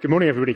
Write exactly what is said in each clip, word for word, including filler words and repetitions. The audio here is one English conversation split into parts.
Good morning, everybody.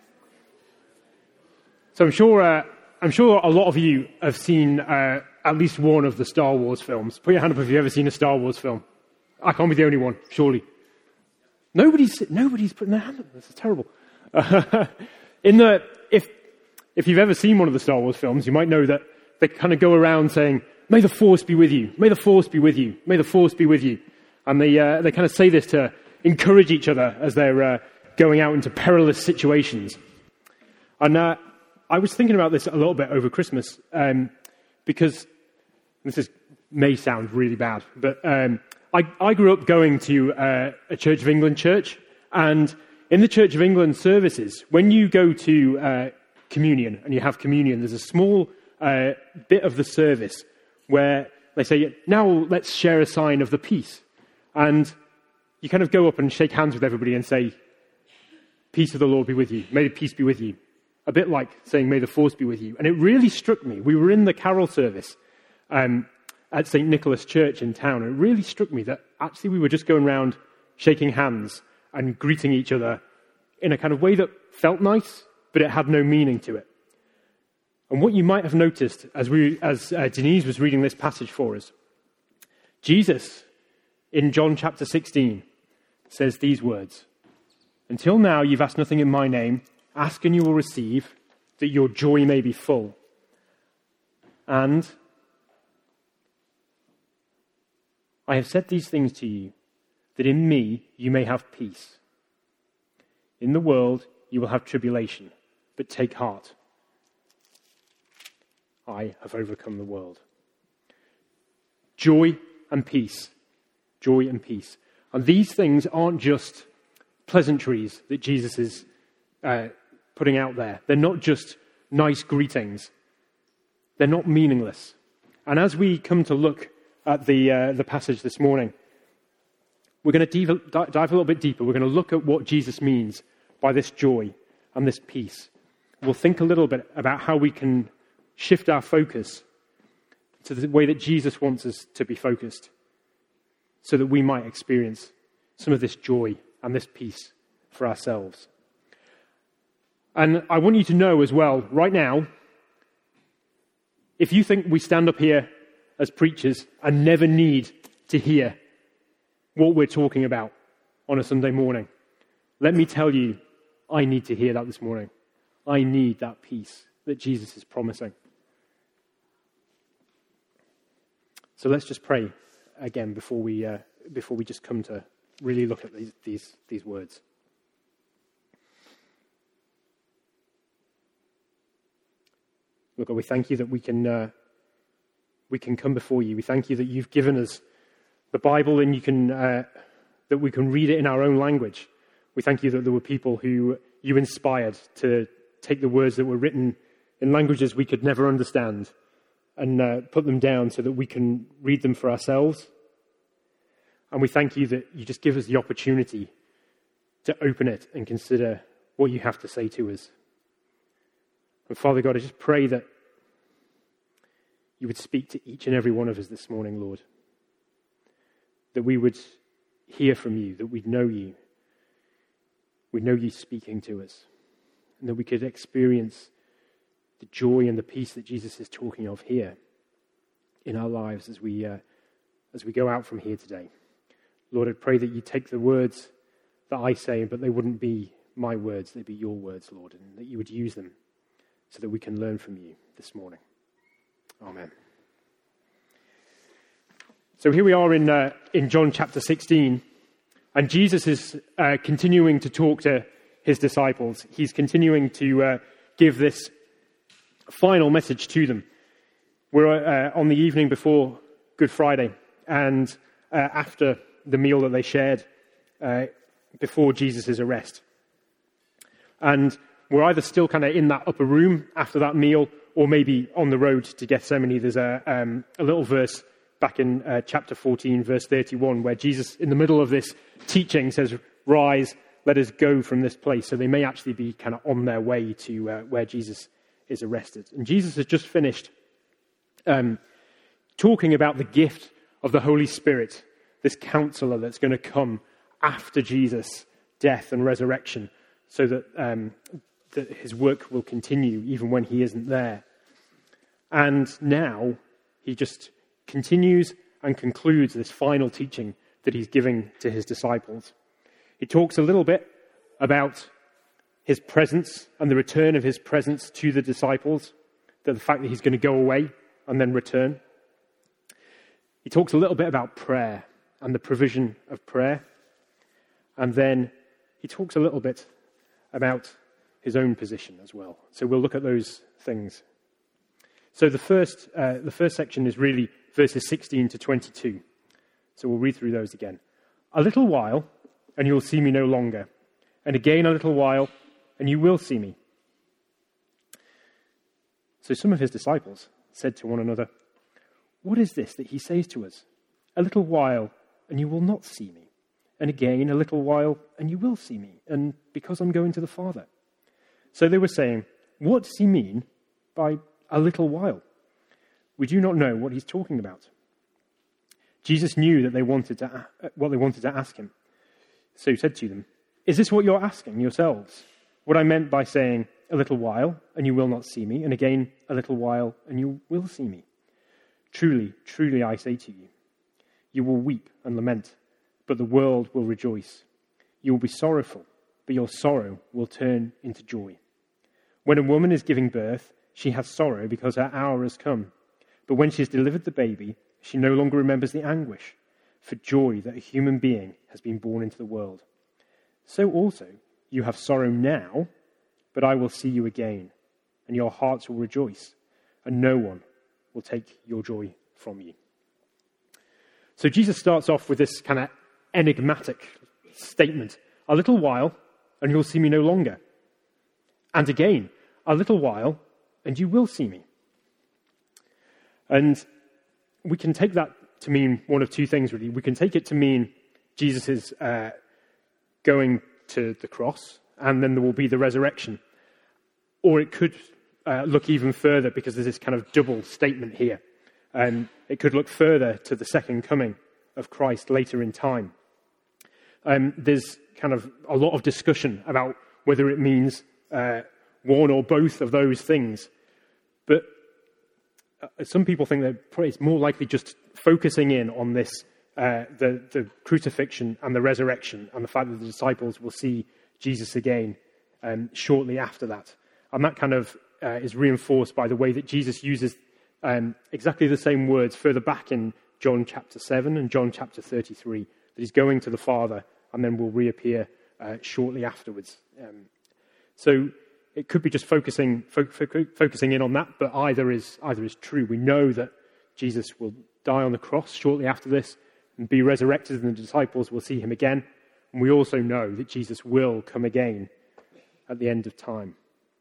So I'm sure uh, I'm sure a lot of you have seen uh, at least one of the Star Wars films. Put your hand up if you've ever seen a Star Wars film. I can't be the only one, surely. Nobody's nobody's putting their hand up. This is terrible. Uh, in the if if you've ever seen one of the Star Wars films, you might know that they kind of go around saying, "May the Force be with you. May the Force be with you. May the Force be with you." And they uh, they kind of say this to encourage each other as they're uh, going out into perilous situations. And uh, I was thinking about this a little bit over Christmas, um, because this is, may sound really bad, but um, I, I grew up going to uh, a Church of England church, and in the Church of England services, when you go to uh, communion and you have communion, there's a small uh, bit of the service where they say, "Now let's share a sign of the peace." And you kind of go up and shake hands with everybody and say, "Peace of the Lord be with you. May the peace be with you." A bit like saying, "May the Force be with you." And it really struck me. We were in the carol service um, at Saint Nicholas Church in town. And it really struck me that actually we were just going around shaking hands and greeting each other in a kind of way that felt nice, but it had no meaning to it. And what you might have noticed as we, as uh, Denise was reading this passage for us, Jesus, in John chapter sixteen, says these words: "Until now you've asked nothing in my name. Ask and you will receive, that your joy may be full. And I have said these things to you, that in me you may have peace. In the world you will have tribulation, but take heart. I have overcome the world." Joy and peace. Joy and peace. And these things aren't just pleasantries that Jesus is uh, putting out there. They're not just nice greetings. They're not meaningless. And as we come to look at the uh, the passage this morning, we're going to dive, dive a little bit deeper. We're going to look at what Jesus means by this joy and this peace. We'll think a little bit about how we can shift our focus to the way that Jesus wants us to be focused, so that we might experience some of this joy and this peace for ourselves. And I want you to know as well, right now, if you think we stand up here as preachers and never need to hear what we're talking about on a Sunday morning, let me tell you, I need to hear that this morning. I need that peace that Jesus is promising. So let's just pray again before we uh, before we just come to really look at these these, these words. Lord God, we thank you that we can uh, we can come before you. We thank you that you've given us the Bible, and you can uh, that we can read it in our own language. We thank you that there were people who you inspired to take the words that were written in languages we could never understand and uh, put them down so that we can read them for ourselves. And we thank you that you just give us the opportunity to open it and consider what you have to say to us. And Father God, I just pray that you would speak to each and every one of us this morning, Lord. That we would hear from you, that we'd know you. We'd know you speaking to us. And that we could experience the joy and the peace that Jesus is talking of here in our lives as we uh, as we go out from here today. Lord, I pray that you take the words that I say, but they wouldn't be my words, they'd be your words, Lord, and that you would use them so that we can learn from you this morning. Amen. So here we are in uh, in John chapter sixteen, and Jesus is uh, continuing to talk to his disciples. He's continuing to uh, give this final message to them. We're uh, on the evening before Good Friday, and uh, after the meal that they shared uh, before Jesus' arrest. And we're either still kind of in that upper room after that meal, or maybe on the road to Gethsemane. There's a, um, a little verse back in uh, chapter fourteen, verse thirty-one, where Jesus, in the middle of this teaching, says, "Rise, let us go from this place." So they may actually be kind of on their way to uh, where Jesus is arrested. And Jesus has just finished um, talking about the gift of the Holy Spirit, this counselor that's going to come after Jesus' death and resurrection, so that, um, that his work will continue even when he isn't there. And now he just continues and concludes this final teaching that he's giving to his disciples. He talks a little bit about his presence and the return of his presence to the disciples, that the fact that he's going to go away and then return. He talks a little bit about prayer and the provision of prayer. And then he talks a little bit about his own position as well. So we'll look at those things. So the first, uh, the first section is really verses sixteen to twenty-two. So we'll read through those again. A little while, and you will see me no longer. And again a little while, and you will see me. So some of his disciples said to one another, what is this that he says to us? A little while, and you will not see me. And again a little while, and you will see me. And because I'm going to the Father. So they were saying, what does he mean by a little while? We do not know what he's talking about. Jesus knew that they wanted to what they wanted to ask him. So he said to them, is this what you're asking yourselves? What I meant by saying, a little while, and you will not see me, and again a little while, and you will see me. Truly, truly I say to you, you will weep and lament, but the world will rejoice. You will be sorrowful, but your sorrow will turn into joy. When a woman is giving birth, she has sorrow because her hour has come. But when she has delivered the baby, she no longer remembers the anguish for joy that a human being has been born into the world. So also, you have sorrow now, but I will see you again, and your hearts will rejoice, and no one will take your joy from you. So Jesus starts off with this kind of enigmatic statement. A little while, and you'll see me no longer. And again, a little while, and you will see me. And we can take that to mean one of two things, really. We can take it to mean Jesus is uh, going to the cross, and then there will be the resurrection. Or it could uh, look even further, because there's this kind of double statement here. Um, it could look further to the second coming of Christ later in time. Um, there's kind of a lot of discussion about whether it means uh, one or both of those things. But uh, some people think that it's more likely just focusing in on this, uh, the, the crucifixion and the resurrection, and the fact that the disciples will see Jesus again um, shortly after that. And that kind of uh, is reinforced by the way that Jesus uses um, exactly the same words further back in John chapter seven and John chapter thirty-three, that he's going to the Father and then will reappear uh, shortly afterwards. Um, so it could be just focusing fo- fo- focusing in on that, but either is either is true. We know that Jesus will die on the cross shortly after this and be resurrected, and the disciples will see him again. And we also know that Jesus will come again at the end of time.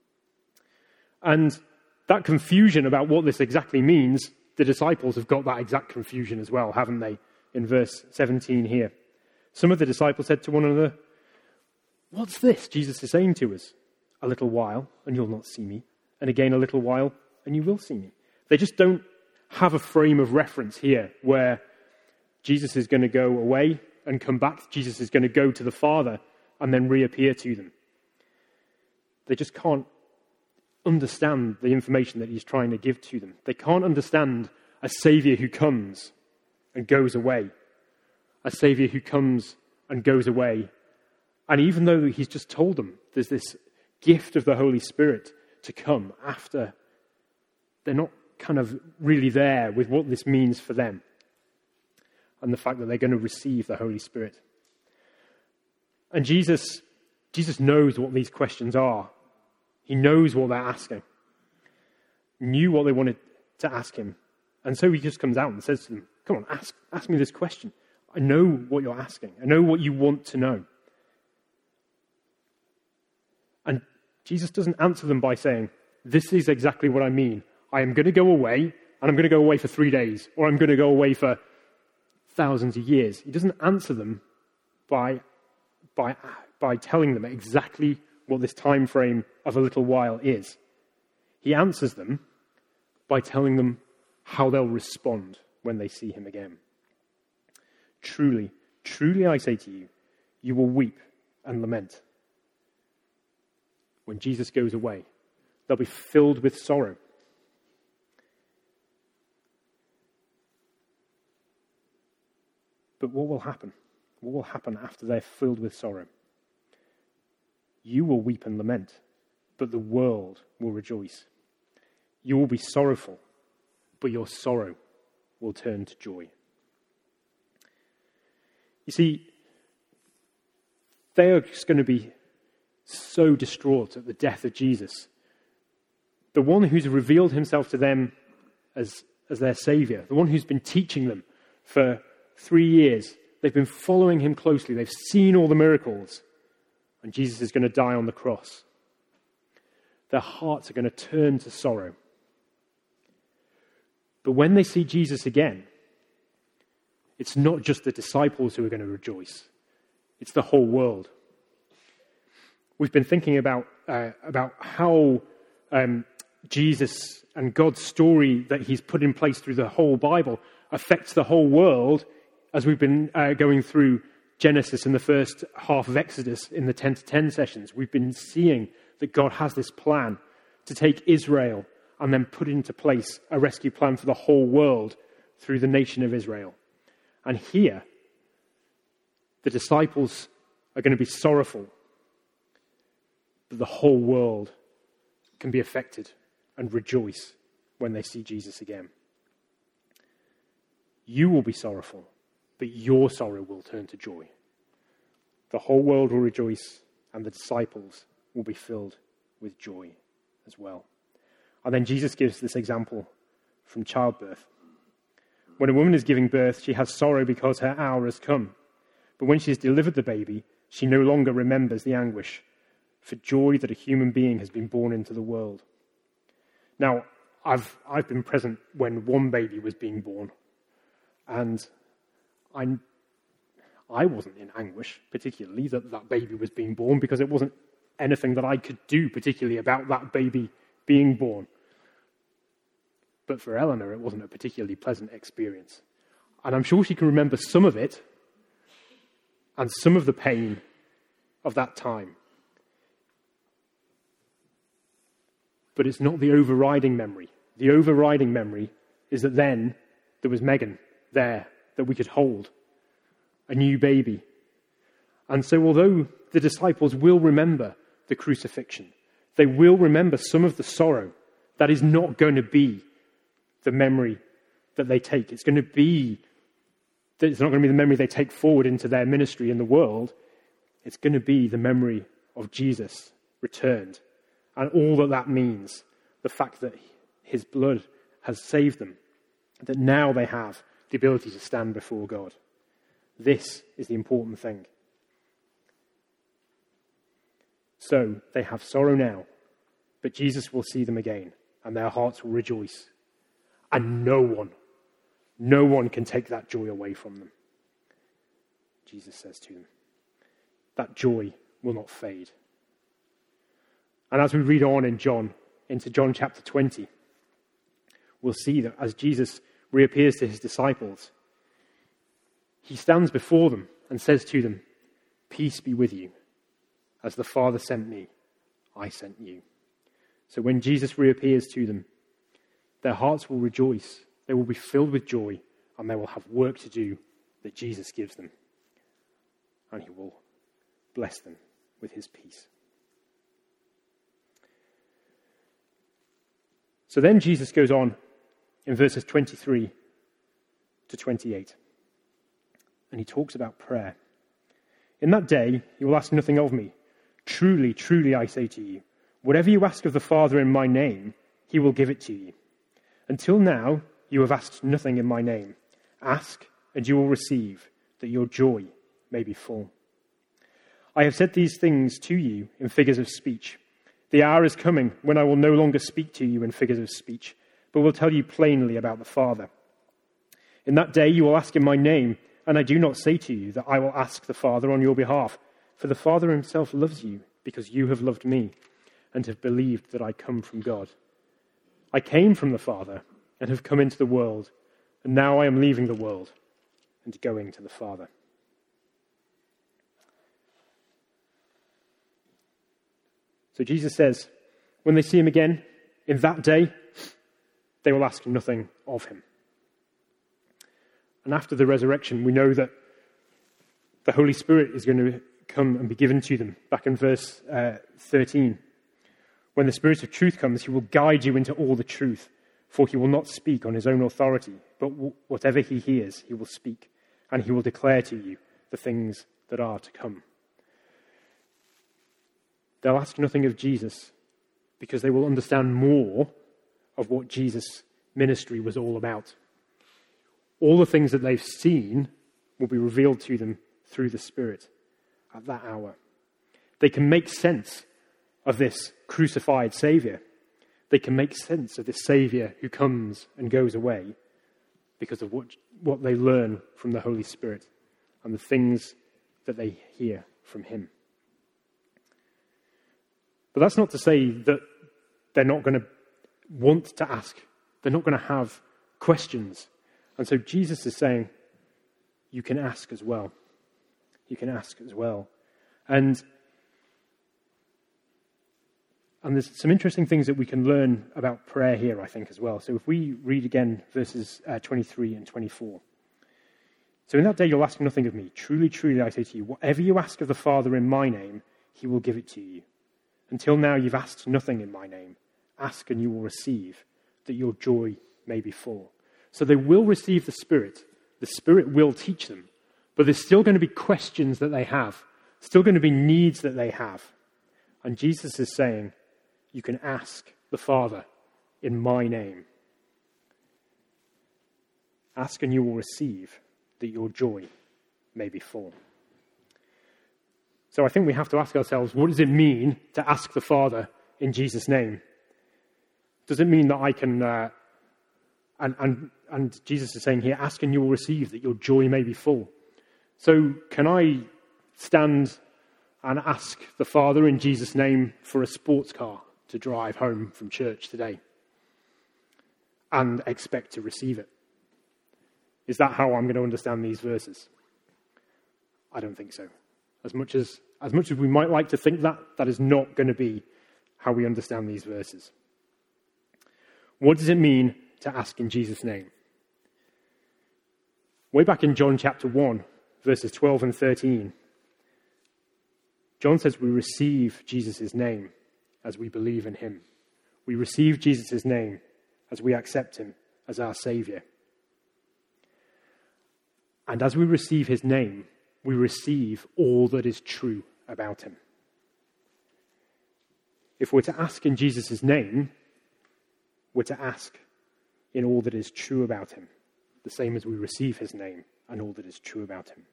And that confusion about what this exactly means, the disciples have got that exact confusion as well, haven't they? In verse seventeen here. Some of the disciples said to one another, what's this Jesus is saying to us? A little while, and you'll not see me. And again a little while, and you will see me. They just don't have a frame of reference here where Jesus is going to go away and come back. Jesus is going to go to the Father and then reappear to them. They just can't understand the information that he's trying to give to them. They can't understand a Saviour who comes and goes away. A Saviour who comes and goes away. And even though he's just told them there's this gift of the Holy Spirit to come after, they're not kind of really there with what this means for them and the fact that they're going to receive the Holy Spirit. And Jesus, Jesus knows what these questions are. He knows what they're asking. Knew what they wanted to ask him. And so he just comes out and says to them, come on, ask, ask me this question. I know what you're asking. I know what you want to know. And Jesus doesn't answer them by saying, this is exactly what I mean. I am going to go away, and I'm going to go away for three days, or I'm going to go away for thousands of years. He doesn't answer them by, by, by telling them exactly what this time frame of a little while is. He answers them by telling them how they'll respond when they see him again. Truly, truly I say to you, you will weep and lament, when Jesus goes away, they'll be filled with sorrow. But what will happen? What will happen after they're filled with sorrow? You will weep and lament, but the world will rejoice. You will be sorrowful, but your sorrow will turn to joy. You see, they are just going to be so distraught at the death of Jesus. The one who's revealed himself to them as, as their Saviour, the one who's been teaching them for three years. They've been following him closely. They've seen all the miracles. And Jesus is going to die on the cross. Their hearts are going to turn to sorrow. But when they see Jesus again, it's not just the disciples who are going to rejoice. It's the whole world. We've been thinking about uh, about how um, Jesus and God's story that he's put in place through the whole Bible affects the whole world as we've been uh, going through Genesis and the first half of Exodus in the ten to ten sessions. We've been seeing that God has this plan to take Israel and then put into place a rescue plan for the whole world through the nation of Israel. And here, the disciples are going to be sorrowful, but the whole world can be affected and rejoice when they see Jesus again. You will be sorrowful, but your sorrow will turn to joy. The whole world will rejoice, and the disciples will be filled with joy as well. And then Jesus gives this example from childbirth. When a woman is giving birth, she has sorrow because her hour has come. But when she has delivered the baby, she no longer remembers the anguish for joy that a human being has been born into the world. Now, I've I've been present when one baby was being born, and I I wasn't in anguish particularly that that baby was being born, because it wasn't anything that I could do particularly about that baby being born. But for Eleanor, it wasn't a particularly pleasant experience. And I'm sure she can remember some of it and some of the pain of that time. But it's not the overriding memory. The overriding memory is that then there was Megan there that we could hold, a new baby. And so although the disciples will remember the crucifixion, they will remember some of the sorrow, that is not going to be the memory that they take. It's going to be, it's not going to be the memory they take forward into their ministry in the world. It's going to be the memory of Jesus returned and all that that means. The fact that his blood has saved them, that now they have the ability to stand before God. This is the important thing. So they have sorrow now, but Jesus will see them again, and their hearts will rejoice. And no one, no one can take that joy away from them. Jesus says to them, that joy will not fade. And as we read on in John, into John chapter twenty, we'll see that as Jesus reappears to his disciples, he stands before them and says to them, peace be with you. As the Father sent me, I sent you. So when Jesus reappears to them, their hearts will rejoice, they will be filled with joy, and they will have work to do that Jesus gives them. And he will bless them with his peace. So then Jesus goes on in verses twenty-three to twenty-eight, and he talks about prayer. In that day, you will ask nothing of me. Truly, truly, I say to you, whatever you ask of the Father in my name, he will give it to you. Until now, you have asked nothing in my name. Ask, and you will receive, that your joy may be full. I have said these things to you in figures of speech. The hour is coming when I will no longer speak to you in figures of speech, but will tell you plainly about the Father. In that day you will ask in my name, and I do not say to you that I will ask the Father on your behalf, for the Father himself loves you, because you have loved me, and have believed that I come from God. I came from the Father, and have come into the world, and now I am leaving the world, and going to the Father. So Jesus says, when they see him again, in that day, they will ask nothing of him. And after the resurrection, we know that the Holy Spirit is going to come and be given to them. Back in verse uh, thirteen. When the Spirit of truth comes, he will guide you into all the truth, for he will not speak on his own authority, but w- whatever he hears, he will speak, and he will declare to you the things that are to come. They'll ask nothing of Jesus because they will understand more of what Jesus' ministry was all about. All the things that they've seen will be revealed to them through the Spirit at that hour. They can make sense of this crucified Saviour. They can make sense of this Saviour who comes and goes away because of what, what they learn from the Holy Spirit and the things that they hear from him. But that's not to say that they're not going to want to ask. They're not going to have questions. And so Jesus is saying, you can ask as well. You can ask as well. And And there's some interesting things that we can learn about prayer here, I think, as well. So if we read again verses uh, twenty-three and twenty-four. So in that day you'll ask nothing of me. Truly, truly, I say to you, whatever you ask of the Father in my name, he will give it to you. Until now you've asked nothing in my name. Ask and you will receive, that your joy may be full. So they will receive the Spirit. The Spirit will teach them. But there's still going to be questions that they have. Still going to be needs that they have. And Jesus is saying, you can ask the Father in my name. Ask and you will receive, that your joy may be full. So I think we have to ask ourselves, what does it mean to ask the Father in Jesus' name? Does it mean that I can, uh, and, and, and Jesus is saying here, ask and you will receive, that your joy may be full. So can I stand and ask the Father in Jesus' name for a sports car to drive home from church today and expect to receive it? Is that how I'm going to understand these verses? I don't think so. As much as, as much as we might like to think that, that is not going to be how we understand these verses. What does it mean to ask in Jesus' name? Way back in John chapter one, verses twelve and thirteen, John says we receive Jesus' name as we believe in him. We receive Jesus' name as we accept him as our Saviour. And as we receive his name, we receive all that is true about him. If we're to ask in Jesus' name, we're to ask in all that is true about him, the same as we receive his name and all that is true about him.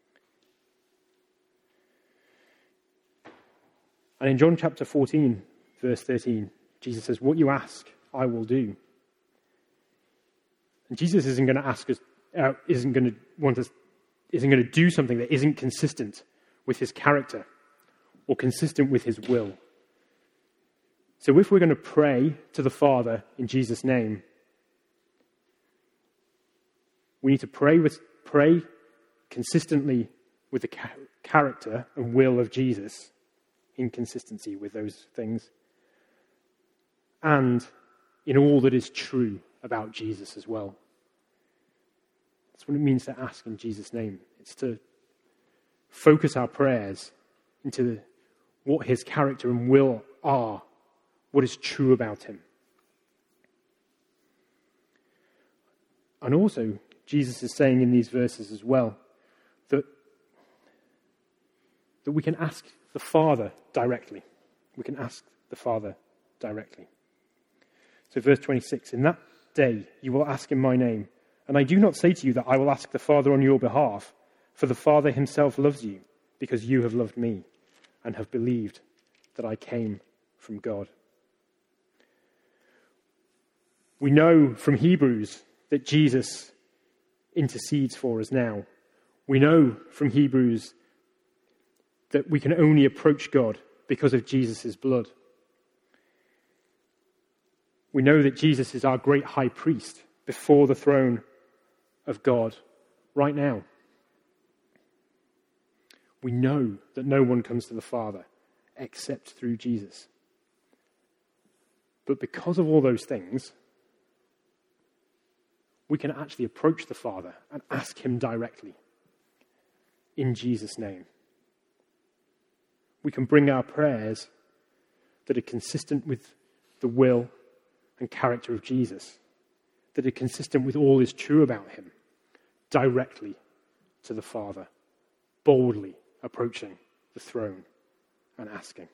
And in John chapter fourteen, verse thirteen, Jesus says, what you ask, I will do. And Jesus isn't going to ask us, uh, isn't going to want us, isn't going to do something that isn't consistent with his character or consistent with his will. So if we're going to pray to the Father in Jesus' name, we need to pray with pray consistently with the ca- character and will of Jesus, in consistency with those things, and in all that is true about Jesus as well. That's what it means to ask in Jesus' name. It's to focus our prayers into what his character and will are, what is true about him. And also, Jesus is saying in these verses as well that, that we can ask the Father directly. We can ask the Father directly. So verse twenty-six, in that day you will ask in my name, and I do not say to you that I will ask the Father on your behalf, for the Father himself loves you, because you have loved me and have believed that I came from God. We know from Hebrews that Jesus intercedes for us now. We know from Hebrews that we can only approach God because of Jesus' blood. We know that Jesus is our great high priest before the throne of God right now. We know that no one comes to the Father except through Jesus. But because of all those things, we can actually approach the Father and ask him directly in Jesus' name. We can bring our prayers that are consistent with the will and character of Jesus, that are consistent with all is true about him, directly to the Father, boldly approaching the throne and asking.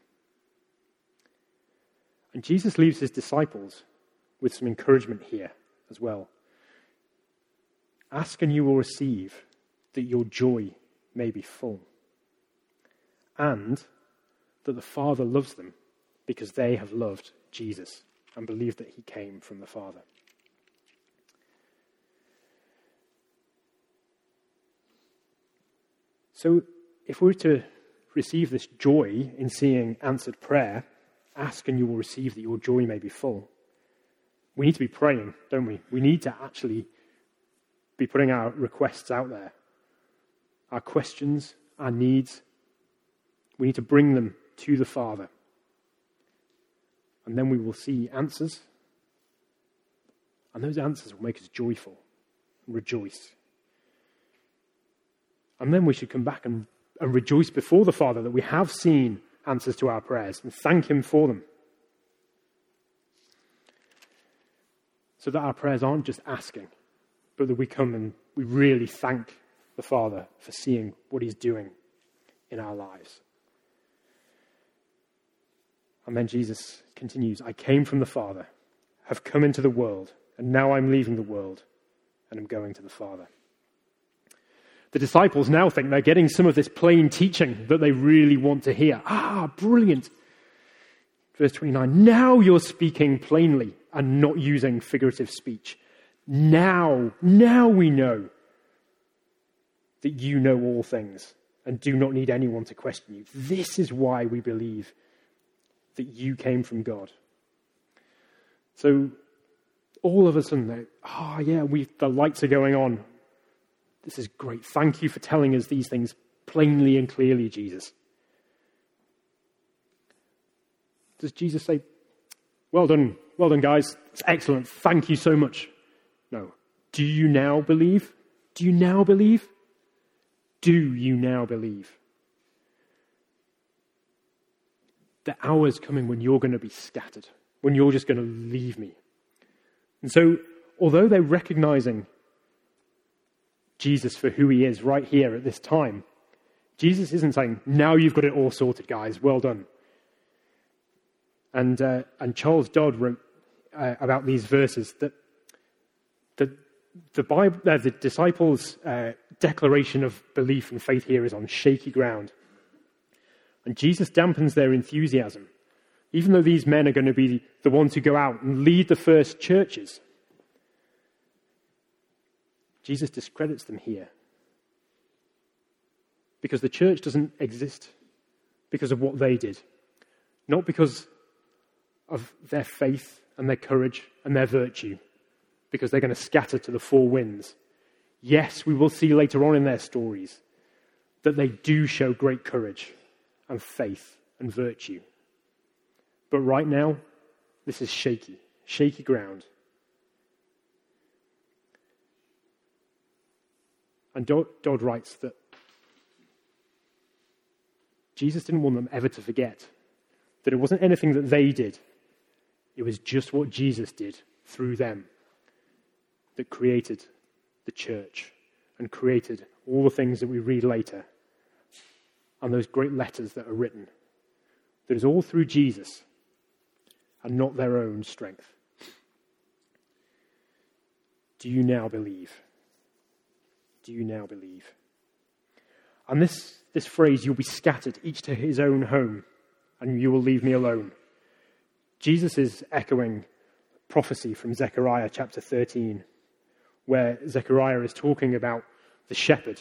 And Jesus leaves his disciples with some encouragement here as well. Ask and you will receive, that your joy may be full. And that the Father loves them because they have loved Jesus and believed that he came from the Father. So if we're to receive this joy in seeing answered prayer, ask and you will receive that your joy may be full, we need to be praying, don't we? We need to actually be putting our requests out there, our questions, our needs. We need to bring them to the Father. And then we will see answers. And those answers will make us joyful and rejoice. And then we should come back and, and rejoice before the Father that we have seen answers to our prayers and thank him for them. So that our prayers aren't just asking, but that we come and we really thank the Father for seeing what he's doing in our lives. And then Jesus continues, I came from the Father, have come into the world, and now I'm leaving the world, and I'm going to the Father. The disciples now think they're getting some of this plain teaching that they really want to hear. Ah, brilliant. Verse twenty-nine, now you're speaking plainly and not using figurative speech. Now, now we know that you know all things and do not need anyone to question you. This is why we believe that you came from God. So all of a sudden, ah, oh, yeah, we the lights are going on. This is great. Thank you for telling us these things plainly and clearly, Jesus. Does Jesus say, well done, well done, guys. It's excellent. Thank you so much. No. Do you now believe? Do you now believe? Do you now believe? The hour's coming when you're going to be scattered, when you're just going to leave me. And so, although they're recognizing Jesus for who he is right here at this time, Jesus isn't saying, now you've got it all sorted, guys, well done. And uh, and Charles Dodd wrote uh, about these verses that the the Bible, uh, the disciples' uh, declaration of belief and faith here is on shaky ground, and Jesus dampens their enthusiasm, even though these men are going to be the ones who go out and lead the first churches. Jesus discredits them here because the church doesn't exist because of what they did, not because of their faith and their courage and their virtue, because they're going to scatter to the four winds. Yes, we will see later on in their stories that they do show great courage and faith and virtue. But right now, this is shaky, shaky ground. And Dodd, Dodd writes that Jesus didn't want them ever to forget that it wasn't anything that they did. It was just what Jesus did through them that created the church and created all the things that we read later and those great letters that are written. That is all through Jesus and not their own strength. Do you now believe? Do you now believe? And this, this phrase, you'll be scattered, each to his own home, and you will leave me alone. Jesus is echoing prophecy from Zechariah chapter thirteen, where Zechariah is talking about the shepherd.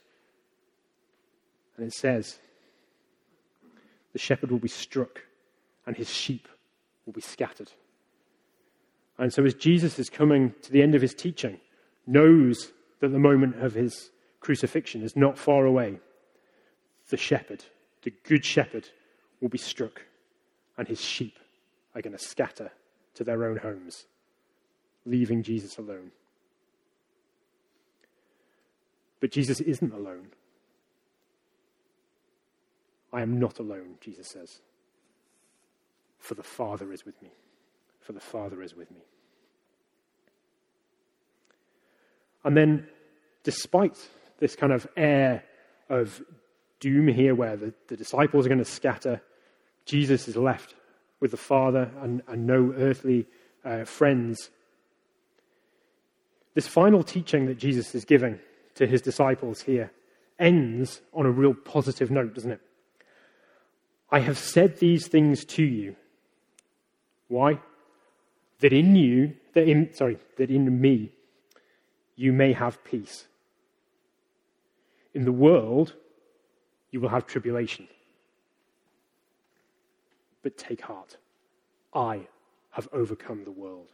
And it says, the shepherd will be struck and his sheep will be scattered. And so as Jesus is coming to the end of his teaching, knows that the moment of his crucifixion is not far away, the shepherd, the good shepherd, will be struck, and his sheep are going to scatter to their own homes, leaving Jesus alone. But Jesus isn't alone. I am not alone, Jesus says. For the Father is with me. For the Father is with me. And then, despite this kind of air of doom here where the, the disciples are going to scatter, Jesus is left with the Father and, and no earthly uh, friends. This final teaching that Jesus is giving to his disciples here ends on a real positive note, doesn't it? I have said these things to you. Why? That in you, that in, sorry, that in me, you may have peace. In the world, you will have tribulation. But take heart. I have overcome the world.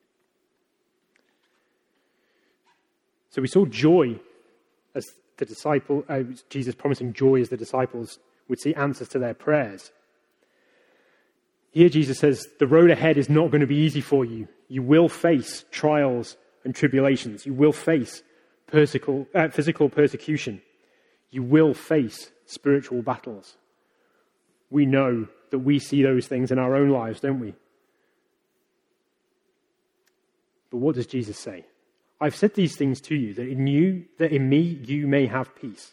So we saw joy as the disciple, uh, Jesus promising joy as the disciples would see answers to their prayers. Here Jesus says, the road ahead is not going to be easy for you. You will face trials and tribulations. You will face persical, uh, physical persecution. You will face spiritual battles. We know that we see those things in our own lives, don't we? But what does Jesus say? I've said these things to you, that in you, that in me, you may have peace.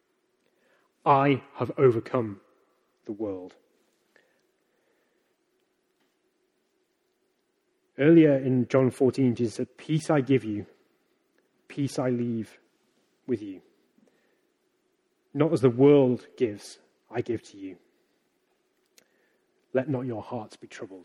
I have overcome the world. Earlier in John fourteen, Jesus said, peace I give you, peace I leave with you. Not as the world gives, I give to you. Let not your hearts be troubled.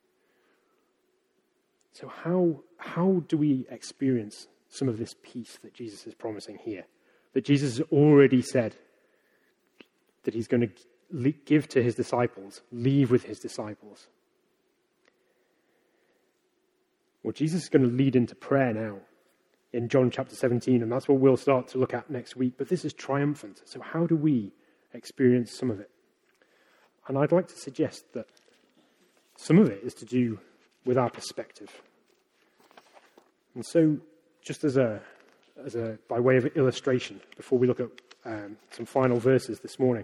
So how, how do we experience some of this peace that Jesus is promising here? That Jesus has already said that he's going to give to his disciples, leave with his disciples. Well, Jesus is going to lead into prayer now in John chapter seventeen, and that's what we'll start to look at next week. But this is triumphant. So how do we experience some of it? And I'd like to suggest that some of it is to do with our perspective. And so, just as a, as a by way of illustration, before we look at um, some final verses this morning,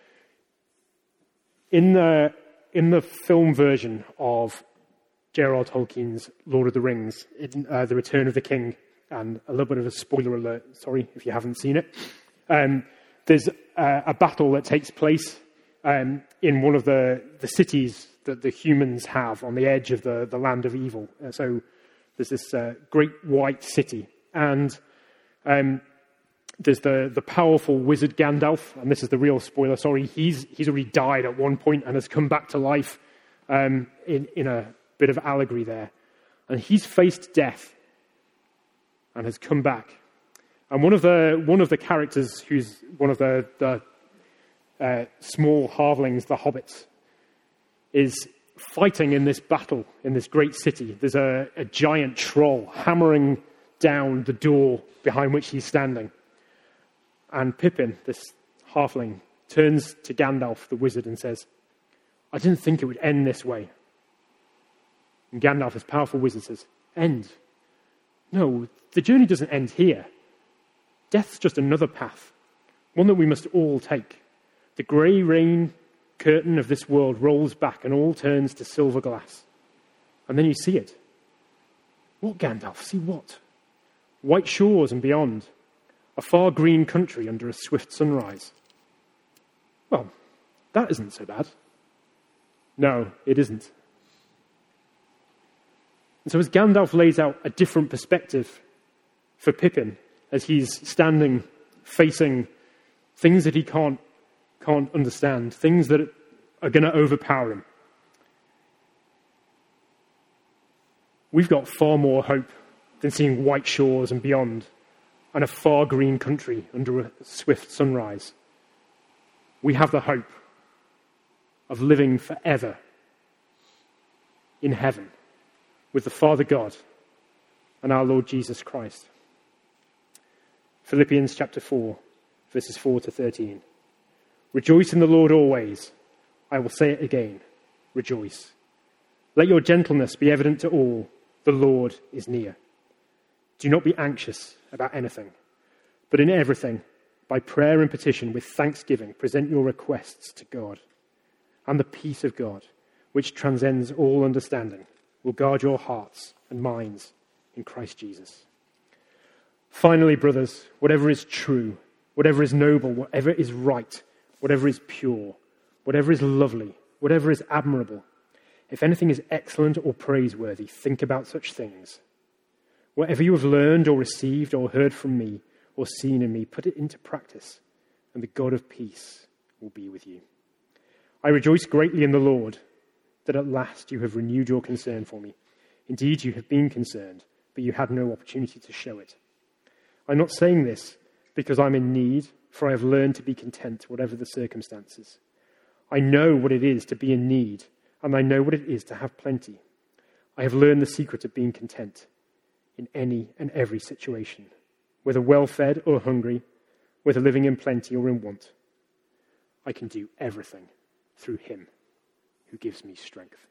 in the in the film version of J R R Tolkien's Lord of the Rings, in, uh, The Return of the King, and a little bit of a spoiler alert, sorry if you haven't seen it, um, there's uh, a battle that takes place um, in one of the, the cities that the humans have on the edge of the, the land of evil. Uh, so there's this uh, great white city, and um, there's the, the powerful wizard Gandalf, and this is the real spoiler, sorry, he's he's already died at one point and has come back to life um, in, in a bit of allegory there. And he's faced death and has come back. And one of the one of the characters who's one of the, the uh, small halflings, the hobbits, is fighting in this battle in this great city. There's a, a giant troll hammering down the door behind which he's standing. And Pippin, this halfling, turns to Gandalf, the wizard, and says, I didn't think it would end this way. And Gandalf, this powerful wizard, says, end? No, the journey doesn't end here. Death's just another path, one that we must all take. The grey rain curtain of this world rolls back and all turns to silver glass. And then you see it. What, Gandalf? See what? White shores and beyond. A far green country under a swift sunrise. Well, that isn't so bad. No, it isn't. And so as Gandalf lays out a different perspective for Pippin, as he's standing facing things that he can't can't understand, things that are going to overpower him, we've got far more hope than seeing white shores and beyond and a far green country under a swift sunrise. We have the hope of living forever in heaven with the Father God and our Lord Jesus Christ. Philippians chapter four, verses four to thirteen. Rejoice in the Lord always. I will say it again, rejoice. Let your gentleness be evident to all. The Lord is near. Do not be anxious about anything, but in everything, by prayer and petition with thanksgiving, present your requests to God. And the peace of God, which transcends all understanding, will guard your hearts and minds in Christ Jesus. Finally, brothers, whatever is true, whatever is noble, whatever is right, whatever is pure, whatever is lovely, whatever is admirable, if anything is excellent or praiseworthy, think about such things. Whatever you have learned or received or heard from me or seen in me, put it into practice, and the God of peace will be with you. I rejoice greatly in the Lord that at last you have renewed your concern for me. Indeed, you have been concerned, but you had no opportunity to show it. I'm not saying this because I'm in need, for I have learned to be content, whatever the circumstances. I know what it is to be in need, and I know what it is to have plenty. I have learned the secret of being content in any and every situation, whether well-fed or hungry, whether living in plenty or in want. I can do everything through him who gives me strength.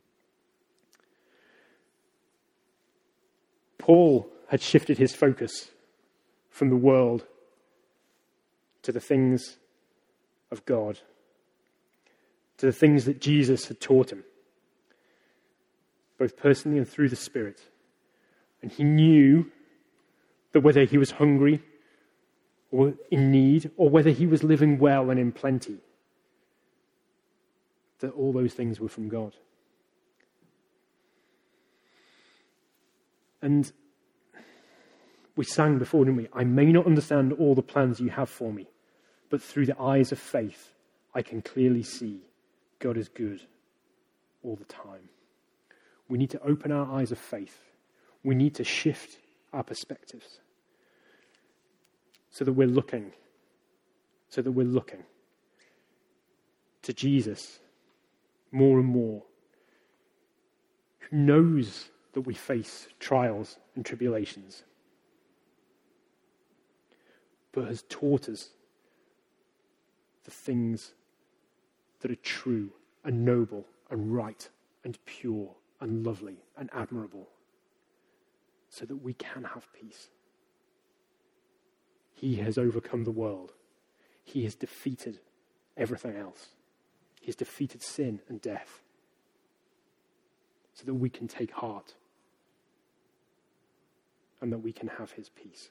Paul had shifted his focus from the world to the things of God, to the things that Jesus had taught him, both personally and through the Spirit. And he knew that whether he was hungry or in need, or whether he was living well and in plenty, that all those things were from God. And we sang before, didn't we? I may not understand all the plans you have for me, but through the eyes of faith, I can clearly see God is good all the time. We need to open our eyes of faith. We need to shift our perspectives so that we're looking, so that we're looking to Jesus more and more, who knows that we face trials and tribulations, but has taught us the things that are true and noble and right and pure and lovely and admirable, so that we can have peace. He has overcome the world. He has defeated everything else. He has defeated sin and death, so that we can take heart and that we can have his peace.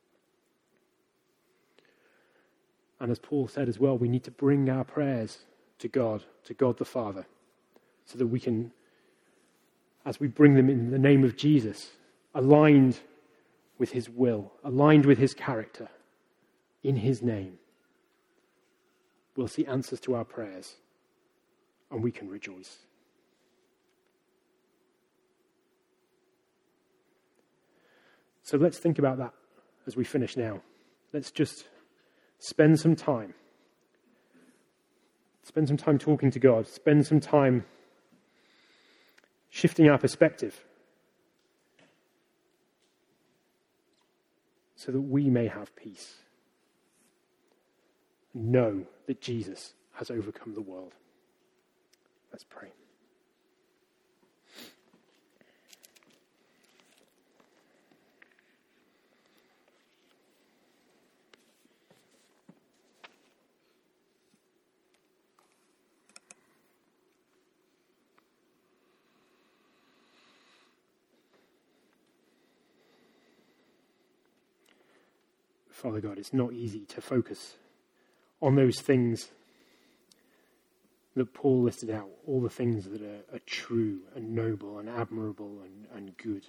And as Paul said as well, we need to bring our prayers to God, to God the Father, so that we can, as we bring them in the name of Jesus, aligned with his will, aligned with his character, in his name, we'll see answers to our prayers, and we can rejoice. So let's think about that as we finish now. Let's just spend some time. Spend some time talking to God. Spend some time shifting our perspective so that we may have peace. Know that Jesus has overcome the world. Let's pray. Father God, it's not easy to focus on those things that Paul listed out, all the things that are, are true and noble and admirable and, and good.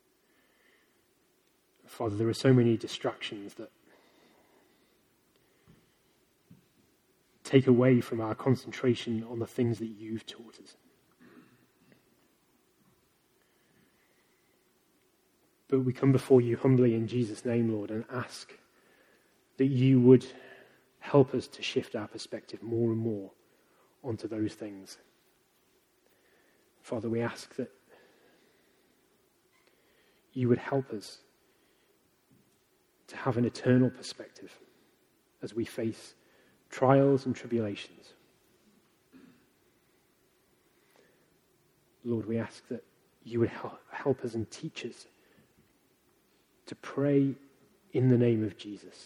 Father, there are so many distractions that take away from our concentration on the things that you've taught us. But we come before you humbly in Jesus' name, Lord, and ask that you would help us to shift our perspective more and more onto those things. Father, we ask that you would help us to have an eternal perspective as we face trials and tribulations. Lord, we ask that you would help us and teach us to pray in the name of Jesus.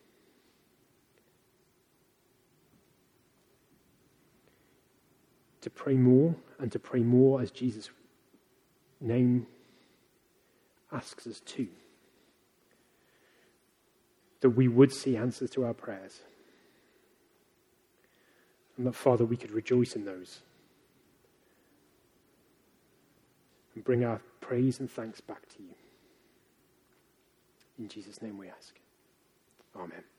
To pray more and to pray more as Jesus' name asks us to. That we would see answers to our prayers. And that, Father, we could rejoice in those. And bring our praise and thanks back to you. In Jesus' name we ask. Amen.